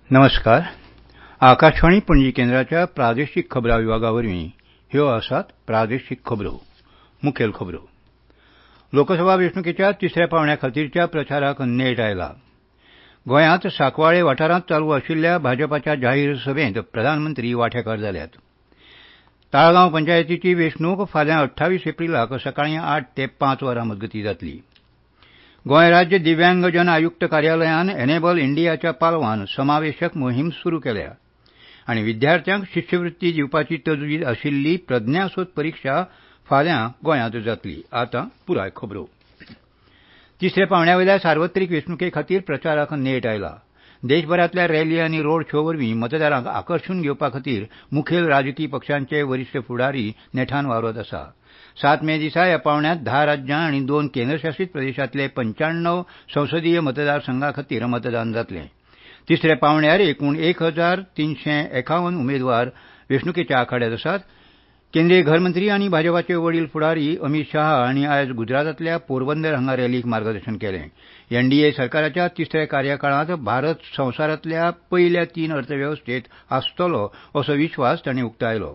नमस्कार. आकाशवाणी पणजी केंद्राच्या प्रादेशीक खबरां विभागावरवीं ह्यो आसात प्रादेशीक खबरो. मुखेल खबरो. लोकसभा वेंचणुकेच्या तिसऱ्या पांवड्या खातीरच्या प्रचाराक नेट आयला. गोंयांत सांकवाळे वाठारांत चालू आशिल्ल्या भाजपाच्या जाहीर सभेत प्रधानमंत्री वांटेकार जाल्यात. ताळगांव पंचायतीची वेंचणूक फाल्यां 28 एप्रिलाक सकाळीं 8 ते 5 वरां मजगतीं जातली. गोंय राज्य दिव्यांगजन आयुक्त कार्यालयान एनेबल इंडियाच्या पालवान समावेशक मोहीम सुरू केल्या आनी विद्यार्थ्यांक शिश्यवृत्ती दिवपाची तजवीज आशिल्ली प्रज्ञासोत परीक्षा फाल्यां गोंयांत जातली. आतां पुराय खबरो. तिसऱ्या पांवड्यावेल्या सार्वत्रीक वेंचणुके खातीर प्रचाराक नेट आयला. देशभरांतल्या रॅली आनी रोड शो वरवीं मतदारांक आकर्षून घेवपा खातीर मुखेल राजकी पक्षांचे वरिश्ठ फुडारी नेटान वावरत आसा. 7 मे दिसा ह्या पांवड्यांत 10 राज्यां आनी 2 केंद्रशासीत प्रदेशांतले 95 संसदीय मतदारसंघां खातीर मतदान जातलें. तिसऱ्या पांवड्यार एकूण 1351 उमेदवार वेंचणुकेच्या आखाड्यांत आसात. केंद्रीय घरमंत्री आनी भाजपाचे वडील फुडारी अमित शाह हांणी आयज गुजरातांतल्या पोरबंदर हांगा रॅलीक मार्गदर्शन केलें. एनडीए सरकाराच्या तिसऱ्या कार्यकाळांत भारत संवसारांतल्या पयल्या 3 अर्थवेवस्थेंत आसतलो असो विश्वास तांणी उक्तायलो.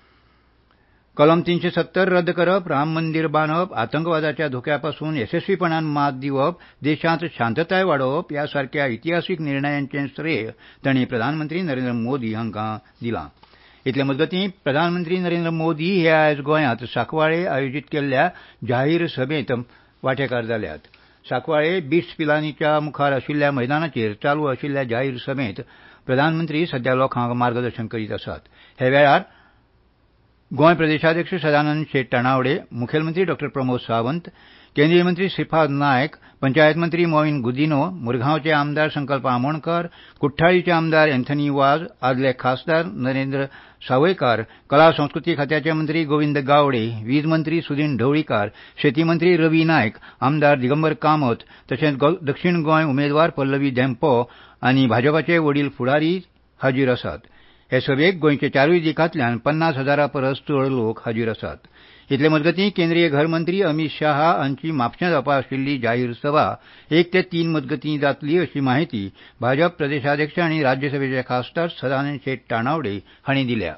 कलम 370 रद्द करप, राम मंदीर बांदप, आतंकवादाच्या धोक्यापासून येसस्वीपणान मात दिवप, देशांत शांतताय वाडोवप ह्या सारक्या इतिहासीक निर्णयांचें श्रेय तांणी प्रधानमंत्री नरेंद्र मोदी हांकां दिलां. इतले मजगतीं प्रधानमंत्री नरेंद्र मोदी हे आयज गोंयांत सांकवाळे आयोजीत केल्ल्या जाहीर सभेत वांटेकार जाल्यात. सांकवाळे बिट्स पिलानीच्या मुखार आशिल्ल्या मैदानाचेर चालू आशिल्ल्या जाहीर सभेत प्रधानमंत्री सध्या लोकांक मार्गदर्शन करीत आसात. हे वेळार गोंय प्रदेशाध्यक्ष सदानंद शेट ताणावडे, मुखेलमंत्री डॉ प्रमोद सावंत, केंद्रीय मंत्री श्रीपाद नायक, पंचायत मंत्री मोईन गुदिनो, मुरगांवचे आमदार संकल्प आमोणकार, कुठ्ठाळीचे आमदार अँथनी वाज, आदले खासदार नरेंद्र सावयकार, कला संस्कृती खात्याचे मंत्री गोविंद गावडे, वीज मंत्री सुदीन ढवळीकार, शेती मंत्री रवी नायक, आमदार दिगंबर कामत तशेंच दक्षिण गोंय उमेदवार पल्लवी धेंपो आनी भाजपाचे वडील फुडारी हाजीर आसात. हे सभेक गोंयचे 4 दिकांतल्यान 50,000 परस चड लोक हाजीर आसात. इतले मजगतीं केंद्रीय घरमंत्री अमित शाह हांची म्हापश्यां जावपा आशिल्ली जाहीर सभा 1 ते 3 मजगतीं जातली अशी माहिती भाजप प्रदेशाध्यक्ष आनी राज्यसभेचे खासदार सदानंद शेट ताणावडे हांणी दिल्या.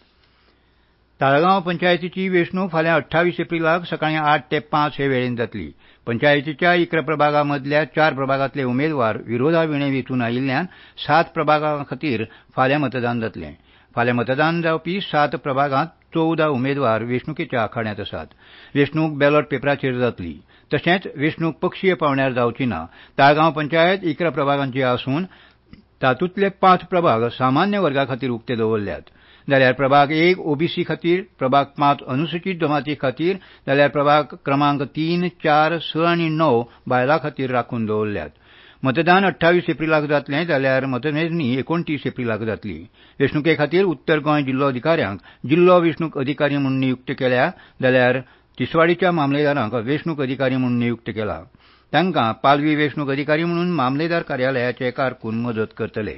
ताळगांव पंचायतीची वेंचणूक फाल्यां 28 एप्रिलाक सकाळीं 8 ते 5 हे वेळेन जातली. पंचायतीच्या 11 प्रभागांमदल्या 4 प्रभागांतले उमेदवार विरोधाविणे वेंचून आयिल्ल्यान 7 प्रभागां खातीर फाल्यां मतदान जातलें. फाल्यां मतदान जावपी 7 प्रभागांत 14 उमेदवार वेंचणुकेच्या आखाड्यांत आसात. वेंचणूक बॅलॉट पेपराचेर जातली. तशेंच वेंचणूक पक्षीय पांवड्यार जावची ना. ताळगांव पंचायत 11 प्रभागांची आसून तातूंतले 5 प्रभाग सामान्य वर्गा खातीर उक्ते दवरल्यात. जाल्यार प्रभाग 1 ओबीसी खातीर, प्रभाग 5 अनुसूचित जमाती खातीर, जाल्यार प्रभाग क्रमांक 3, 4, 6 आनी 9 बायलां खातीर राखून दवरल्यात. मतदान 28 एप्रिलाक जातलें जाल्यार मतमेजणी 29 एप्रिलाक जातली. वेंचणुके खातीर उत्तर गोंय जिल्लो अधिकाऱ्यांक जिल्लो वेंचणूक अधिकारी म्हूण नियुक्त केल्या जाल्यार तिसवाडीच्या मामलेदारांक वेंचणूक अधिकारी म्हूण नियुक्त केला. तांकां पालवी वेंचणूक अधिकारी म्हणून मामलेदार कार्यालयाचे कारकून मजत करतले.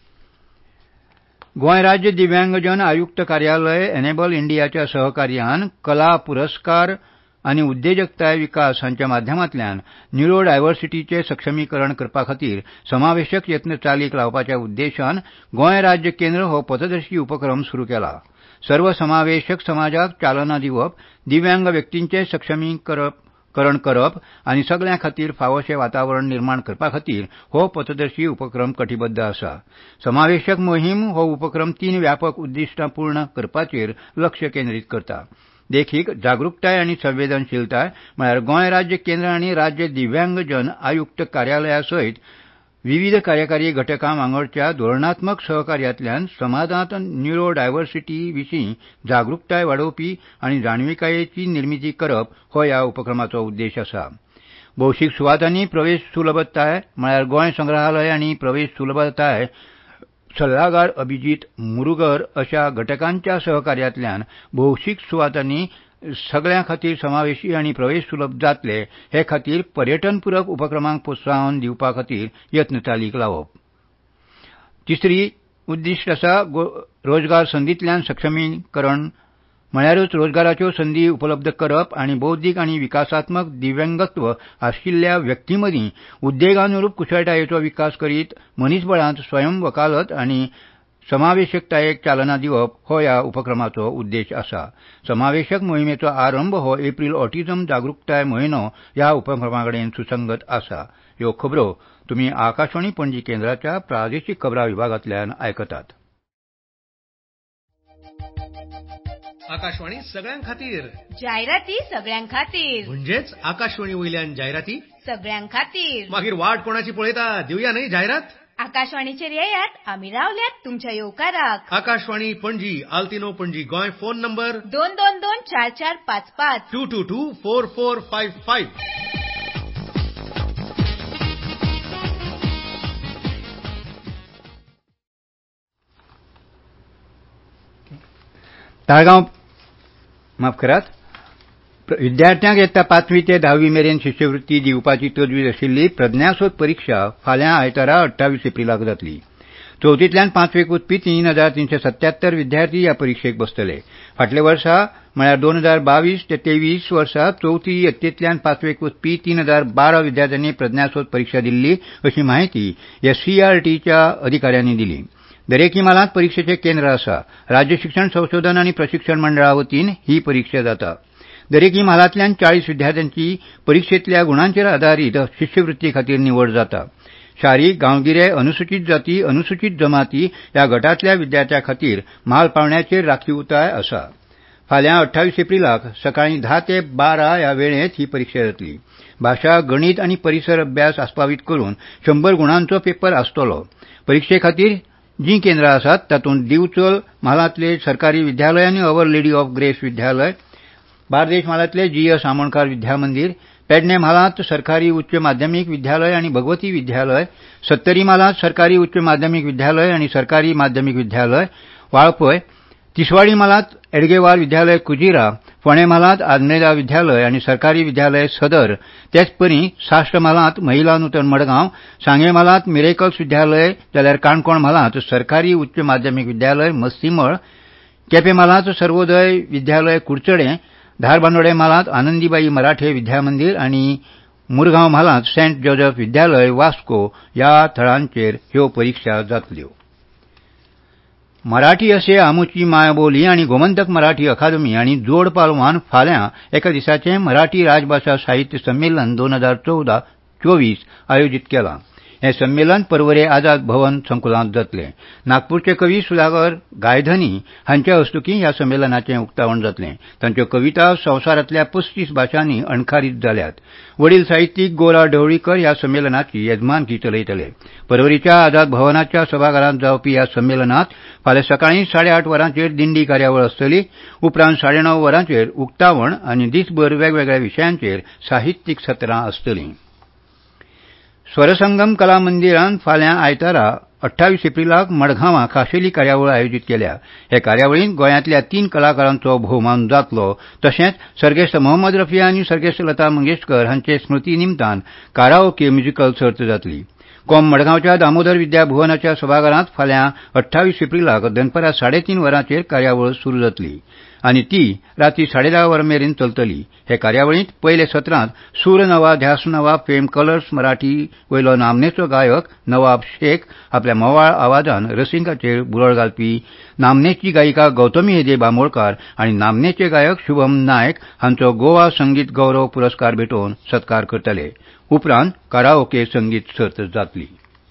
गोंय राज्य दिव्यांगजन आयुक्त कार्यालय एनेबल इंडियाच्या सहकार्यान कला पुरस्कार आनी उद्देजकताय विकास हांच्या माध्यमांतल्यान न्यूरो डायव्हर्सिटीचे सक्षमीकरण करपा खातीर समावेशक यत्न चालीक लावपाच्या उद्देशान गोंय राज्य केंद्र हो पथदर्शी उपक्रम सुरू केला. सर्वसमावेशक समाजाक चालना दिवप, दिव्यांग व्यक्तींचे सक्षमीकरण करप आनी सगळ्यां खातीर फावोशें वातावरण निर्माण करपा खातीर हो पथदर्शी उपक्रम कटिबद्ध आसा. समावेशक मोहीम हो उपक्रम 3 व्यापक उद्दिश्टां पूर्ण करपाचेर लक्ष केंद्रीत करता. देखीक जागरूकताय आनी संवेदनशीलताय म्हळ्यार गोंय राज्य केंद्र आनी राज्य दिव्यांगजन आयुक्त कार्यालया सयत विविध कार्यकारी घटकां वांगडच्या धोरणात्मक सहकार्यांतल्यान समाजांत न्यूरो डायव्हर्सिटी विशीं जागरूकताय वाडोवपी आनी जाणविकायेची निर्मिती करप हो ह्या उपक्रमाचो उद्देश आसा. भौशीक सुवातांनी प्रवेश सुलभताय म्हळ्यार गोंय संग्रहालय आनी प्रवेश सुलभताय सल्लागार अभिजीत मुरुगर अशा घटकांच्या सहकार्यांतल्यान भौशीक सुवातांनी सगळ्यां खातीर समावेशी आनी प्रवेश सुलभ जातले हे खातीर पर्यटनपूरक उपक्रमांक प्रोत्साहन दिवपा खातीर यत्न चालीक लावप. तिसरी उद्दिश्ट आसा रोजगार संदींतल्यान सक्षमीकरण म्हळ्यारच रोजगाराच्यो संधी उपलब्ध करप आनी बौद्धीक आनी विकासात्मक दिव्यांगत्व आशिल्ल्या व्यक्तींमदीं उद्देगानुरूप कुशळटायेचो विकास करीत मनीसबळांत स्वयं वकालत आनी समावेशकतायेक चालना दिवप हो ह्या उपक्रमाचो उद्देश आसा. समावेशक मोहिमेचो आरंभ हो एप्रील ऑटिझम जागरूकताय म्हयनो ह्या उपक्रमाकडेन सुसंगत आसा. ह्यो खबरो तुमी आकाशवाणी पणजी केंद्राच्या प्रादेशीक खबरां विभागांतल्यान आयकतात. आकाशवाणी सगळ्यां खातीर जायराती सगळ्यां खातीर म्हणजेच आकाशवाणी वयल्यान जायराती सगळ्यां खातीर. मागीर वाट कोणाची पळयता दिवया न्हय जायरात. आकाशवाणीचेर येयात आमी रावल्यात तुमच्या येवकाराक. आकाशवाणी पणजी आल्तिनो पणजी गोंय फोन नंबर 222445 22244555. ताळगांव माफ करात. विद्यार्थ्यांक येता 5वी ते 10वी मेरेन शिश्यवृत्ती दिवपाची तजवीज आशिल्ली प्रज्ञासोध परीक्षा फाल्यां आयतारा 28 एप्रिलाक जातली. 4थींतल्यान 5वेक वचपी 3377 विद्यार्थी ह्या परीक्षेक बसतले. फाटल्या वर्सा म्हळ्यार 2022 ते 23 वर्सा 4थी यत्तेंतल्यान 5वेक वचपी 3012 विद्यार्थ्यांनी प्रज्ञासोध परीक्षा दिल्ली अशी माहिती CERTच्या अधिकाऱ्यांनी दिली. दरेक इमालांत परीक्षेचें केंद्र आसा. राज्य शिक्षण संशोधन आनी प्रशिक्षण मंडळा वतीन ही परीक्षा जाता. दरेक इमालांतल्यान 40 विद्यार्थ्यांची परीक्षेंतल्या गुणांचेर आदारीत शिश्यवृत्ती खातीर निवड जाता. शारी, गांवगिरे, अनुसूचित जाती, अनुसूचित जमाती ह्या गटांतल्या विद्यार्थ्यां खातीर म्हाल पावण्याचेर राखीवताय आसा. फाल्यां 28 एप्रिलाक सकाळीं 10 ते 12 ह्या वेळेंत ही परीक्षा जातली. भाशा, गणित आनी परिसर अभ्यास आस्पावीत करून 100 गुणांचो पेपर आसतलो. परीक्षे खातीर जीं केंद्रां आसात तातूंत दिवचल म्हालांतले सरकारी विद्यालय आनी अवर लेडी ऑफ ग्रेस विद्यालय, बार्देश म्हालांतले GS आमोणकार विद्या मंदिर, पेडणे म्हालांत सरकारी उच्च माध्यमीक विद्यालय आनी भगवती विद्यालय, सत्तरी म्हालांत सरकारी उच्च माध्यमीक विद्यालय आनी सरकारी माध्यमीक विद्यालय, वाळपय, तिसवाडी म्हालांत एडगेवार विद्यालय कुजिरा, फोंडे म्हालांत आझमेदा विद्यालय आनी सरकारी विद्यालय सदर, तेच परी साश्ट म्हालांत महिला नूतन मडगांव, सांगे म्हालांत मिरेकल्स विद्यालय जाल्यार काणकोण म्हालांत सरकारी उच्च माध्यमीक विद्यालय मस्तीमळ, केपें म्हालांत सर्वोदय विद्यालय कुडचडें, धारबांदोडे म्हालांत आनंदीबाई मराठे विद्या मंदिर आनी मुरगांव म्हालांत सेंट जोझफ विद्यालय वास्को ह्या थळांचेर ह्यो परीक्षा जातल्यो. मराठी अशे आमची मायबोली आनी गोमंतक मराठी अकादमी आनी जोड पालवान फाल्यां एका दिसाचें मराठी राजभाशा साहित्य संमेलन 2014-24 आयोजीत केलां. हें संमेलन पर्वरे आझाद भवन संकुलांत जातलें. नागपूरचे कवी सुधाकर गायधनी हांच्या हस्तुकीं ह्या संमेलनाचें उक्तावण जातलें. तांच्यो कविता संवसारांतल्या 35 भाशांनी अणकारीत जाल्यात. वडील साहित्यीक गोरा ढवळीकर ह्या संमेलनाची येजमानकी चलयतले. पर्वरीच्या आझाद भवनाच्या सभाघरांत जावपी ह्या संमेलनांत फाल्यां सकाळीं 8:30 वरांचेर दिंडी कार्यावळ आसतली. उपरांत 9:30 वरांचेर उक्तावण आनी दिसभर वेगवेगळ्या विशयांचेर साहित्यीक सत्रां आसतलीं. स्वरसंगम कला मंदिरांत फाल्यां आयतारा 28 एप्रिलाक मडगांवां खाशेली कार्यावळ आयोजीत केल्या. हे कार्यावळींत गोंयांतल्या 3 कलाकारांचो भोवमान जातलो. तशेंच सर्गेस्त मोहम्मद रफी आनी सर्गेस्त लता मंगेशकर हांचे स्मृती निमतान काराओके म्युझिकल सर्त जातली. कॉम मडगांवच्या दामोदर विद्या भुवनाच्या सभाघरांत फाल्यां 28 एप्रिलाक दनपारां 3:30 वरांचेर कार्यावळ सुरू जातली आनी ती रातीं 10:30 वरां मेरेन चलतली. हे कार्यावळींत पयले सत्रांत सूर नवा ध्यास नवा फेम कलर्स मराठी वयलो नामनेचो गायक नवाब शेख आपल्या मोवाळ आवाजान रसिकांचेर बुरळ घालपी, नामनेची गायिका गौतमी हेदे बांबोळकार आनी नामनेचे गायक शुभम नायक हांचो गोवा संगीत गौरव पुरस्कार भेटोवन सत्कार करतले. उपरांत काराओके संगीत सर्त जातली.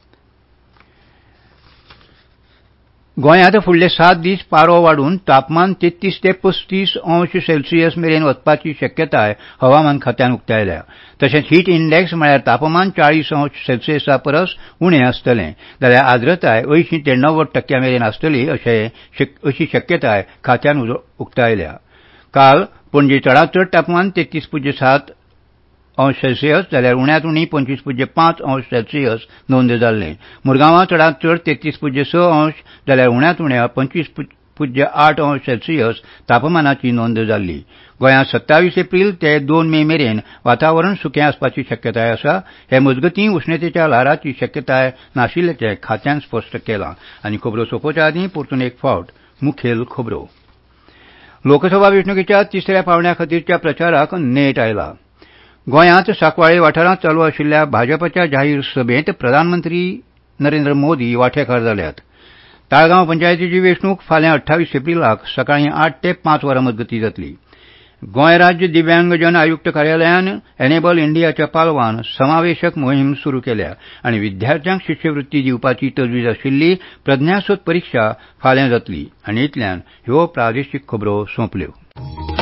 गोंयांत फुडले 7 दीस पारो वाडून तापमान 33 ते 35 अंश सेल्सियस मेरेन वचपाची शक्यताय हवामान खात्यान उक्तायल्या. तशेंच हीट इंडेक्स म्हळ्यार तापमान 40 अंश सेल्सियसा परस उणें आसतलें जाल्यार आर्द्रताय 80 ते 90% मेरेन आसतली अशी शक्यताय खात्यान उक्तायल्या. काल पणजी चडांत चड तापमान 33.7 अंश सेल्सियस जाल्यार उण्यांत उणी 25.5 अंश सेल्सियस नोंद जाल्लें. मुरगांवां चडांत चड 33.6 अंश जाल्यार उण्यांत उण्या 25.8 अंश सेल्सियस तापमानाची नोंद जाल्ली. गोंयांत 27 एप्रिल ते 2 मे मेरेन वातावरण सुकें आसपाची शक्यताय आसा. हे मजगतीं उश्णतेच्या ल्हाराची शक्यताय नाशिल्ल्याचें खात्यान स्पश्ट केलां. आनी खबरो सोंपोवचे आदीं परतून एक फावट मुखेल खबरो. लोकसभा वेंचणुकेच्या तिसऱ्या पांवड्या खातीरच्या प्रचाराक नेट आयला. गोंयांत सांकवाळे वाठारांत चालू आशिल्ल्या भाजपाच्या जाहीर सभेत प्रधानमंत्री नरेंद्र मोदी वांटेकार जाल्यात. ताळगांव पंचायतीची वेंचणूक फाल्यां 28 एप्रिलाक सकाळीं 8 ते 5 वरां मजगतीं जातली. गोंय राज्य दिव्यांगजन आयुक्त कार्यालयान एनेबल इंडियाच्या पालवान समावेशक मोहीम सुरू केल्या आनी विद्यार्थ्यांक शिश्यवृत्ती दिवपाची तजवीज आशिल्ली प्रज्ञासूत परीक्षा फाल्यां जातली. आनी इतल्यान ह्यो प्रादेशीक खबरो सोंपल्यो.